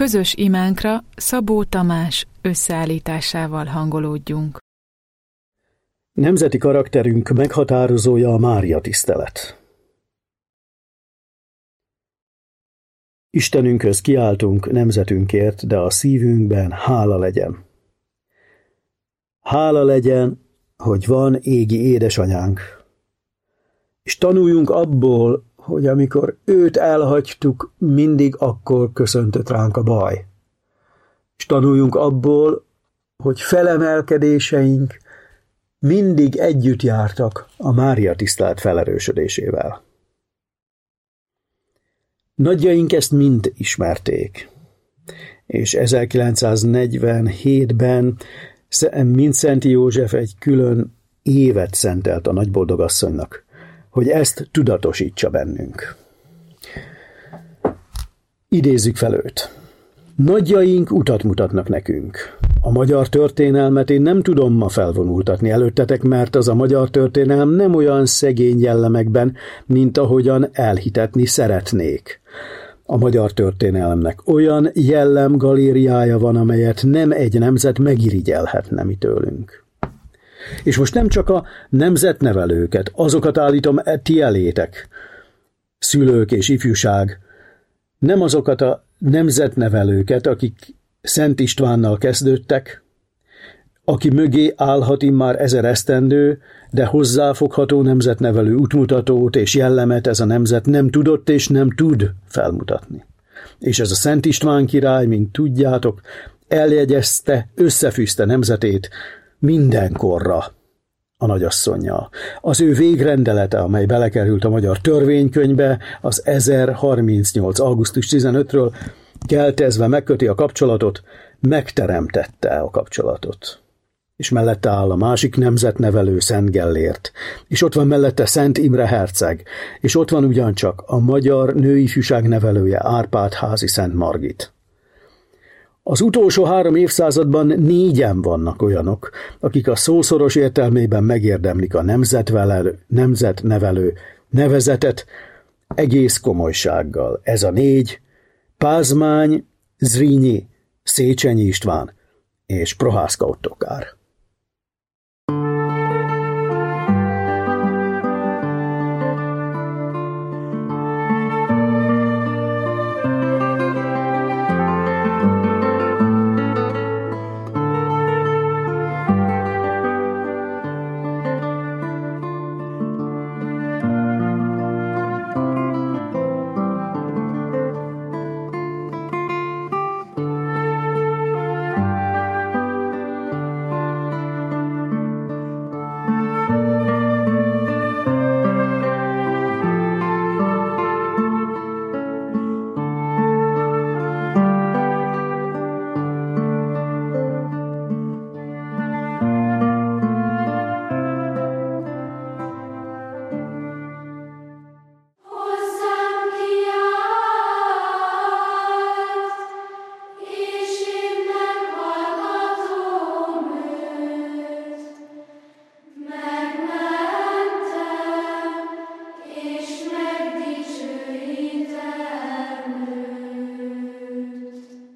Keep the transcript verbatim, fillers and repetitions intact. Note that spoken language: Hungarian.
közös imánkra Szabó Tamás összeállításával hangolódjunk. Nemzeti karakterünk meghatározója a Mária tisztelet. Istenünkhöz kiáltunk nemzetünkért, de a szívünkben hála legyen. Hála legyen, hogy van égi édesanyánk. És tanuljunk abból, hogy amikor őt elhagytuk, mindig akkor köszöntött ránk a baj. És tanuljunk abból, hogy felemelkedéseink mindig együtt jártak a Mária tisztelet felerősödésével. Nagyjaink ezt mind ismerték, és ezerkilencszáznegyvenhétben Mindszenty József egy külön évet szentelt a nagyboldogasszonynak, hogy ezt tudatosítsa bennünk. Idézzük fel őt. Nagyjaink utat mutatnak nekünk. A magyar történelmet én nem tudom ma felvonultatni előttetek, mert az a magyar történelem nem olyan szegény jellemekben, mint ahogyan elhitetni szeretnék. A magyar történelemnek olyan jellemgalériája van, amelyet nem egy nemzet megirigyelhetne mi tőlünk. És most nem csak a nemzetnevelőket, azokat állítom ti elétek, szülők és ifjúság, nem azokat a nemzetnevelőket, akik Szent Istvánnal kezdődtek, aki mögé állhat immár ezer esztendő, de hozzáfogható nemzetnevelő útmutatót és jellemet ez a nemzet nem tudott és nem tud felmutatni. És ez a Szent István király, mint tudjátok, eljegyezte, összefűzte nemzetét mindenkorra a nagyasszonnyal. Az ő végrendelete, amely belekerült a magyar törvénykönyvbe, az ezerharmincnyolc. augusztus tizenötödikéről keltezve megköti a kapcsolatot, megteremtette a kapcsolatot. És mellette áll a másik nemzetnevelő Szent Gellért, és ott van mellette Szent Imre herceg, és ott van ugyancsak a magyar nőifjúság nevelője Árpád-házi Szent Margit. Az utolsó három évszázadban négyen vannak olyanok, akik a szószoros értelmében megérdemlik a nemzetvelő, nemzetnevelő nevezetet egész komolysággal. Ez a négy: Pázmány, Zrínyi, Széchenyi István és Prohászka Ottokár.